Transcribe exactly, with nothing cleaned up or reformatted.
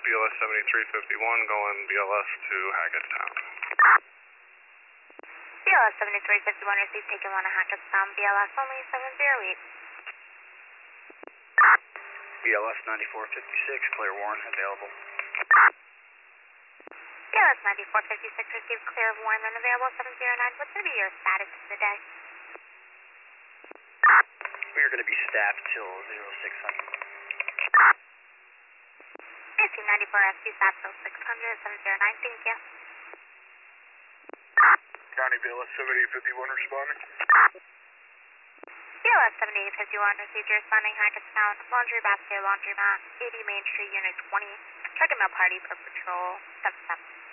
B L S seventy-three fifty-one going B L S to Hackettstown. B L S seventy-three fifty-one, received taken one to Hackettstown, B L S only seven zero eight. B L S ninety-four fifty-six, clear Warren, available. B L S ninety-four fifty-six, received clear of Warren, then available seven zero nine. What's going to be your status for the day? We are going to be staffed till zero six hundred. eighteen ninety-four S Q, staff till six hundred, seven zero nine, thank you. County B L S seventy-eight fifty-one responding. B L S seventy-eight fifty-one, received your responding Hackettstown, laundry basket, laundromat, eighty Main Street, Unit twenty, truck and mail party for patrol, seven seven.